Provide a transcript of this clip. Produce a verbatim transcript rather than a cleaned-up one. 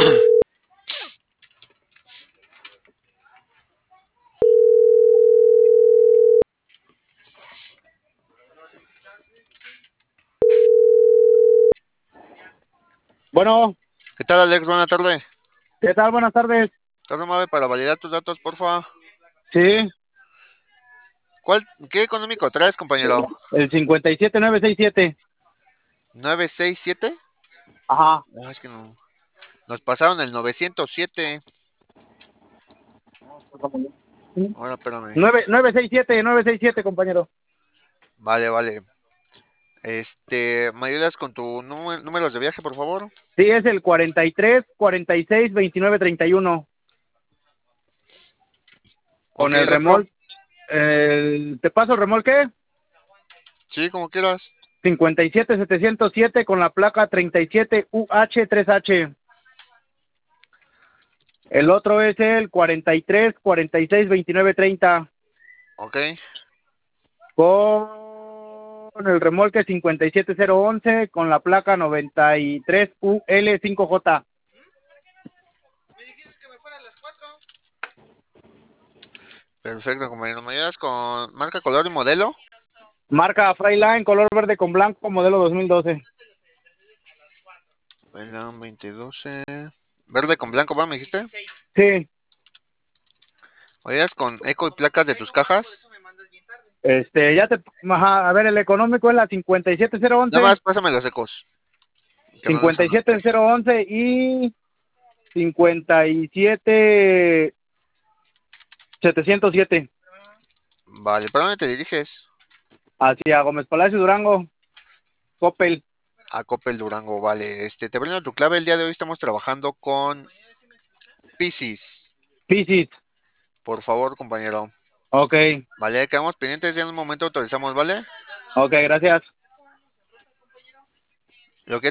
Bueno, ¿Qué tal, Alex? Buena tarde. ¿qué tal? Buenas tardes. Tarde, Mave, para validar tus datos, porfa. Sí, ¿Cuál, qué económico traes, compañero? el cincuenta y siete nueve sesenta y siete. ¿nueve seis siete? Ajá. Ah, es que no. Nos pasaron el novecientos siete. Ahora, espérame. nueve, nueve seis siete, nueve seis siete, compañero. Vale, vale. Este, ¿me ayudas con tu número, números de viaje, por favor? Sí, es el cuarenta y tres, cuarenta y seis, veintinueve, treinta y uno. Con Ok, el el otro. remolque. El, ¿te paso el remolque? Sí, como quieras. cincuenta y siete setecientos siete con la placa treinta y siete U H tres H. El otro es el cuarenta y tres, cuarenta y seis, veintinueve, treinta. Ok. Con el remolque cincuenta y siete cero once con la placa noventa y tres U L cinco J. Perfecto, compañero. ¿Me ayudas con marca, color y modelo? Marca Freiline, color verde con blanco, modelo dos mil doce. Velan veinte doce. Verde con blanco, ¿va? ¿Me dijiste? Sí, ¿Me ayudas con eco y placas de tus cajas? este, ya te, ajá, a ver, el económico es la cincuenta y siete cero Nada once, más, pásame los ecos. Que no los cincuenta y siete anoté. cero once y cincuenta y siete setecientos siete. Vale, ¿para dónde te diriges? Hacia Gómez Palacio Durango, Coppel. A Coppel Durango, vale. Este, te brindo tu clave. El día de hoy estamos trabajando con Piscis. Piscis. Por favor, compañero. Ok, Vale, quedamos pendientes. Ya en un momento autorizamos, ¿vale? ok, gracias. Lo que